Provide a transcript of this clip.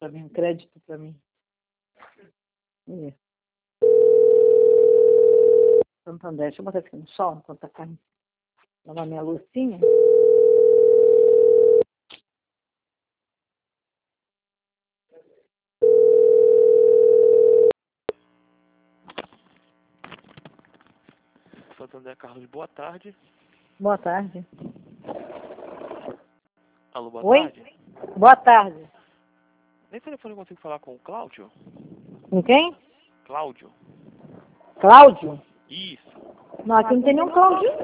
para mim, um crédito para mim. É. Santander, deixa eu botar aqui no sol, enquanto a carne lavar minha loucinha. Santander Carlos, boa tarde. Boa tarde. Alô, boa Oi? tarde. Boa tarde. Nem telefone eu consigo falar com o Cláudio? Com quem? Cláudio? Cláudio? Isso. Não, aqui não tem nenhum Cláudio.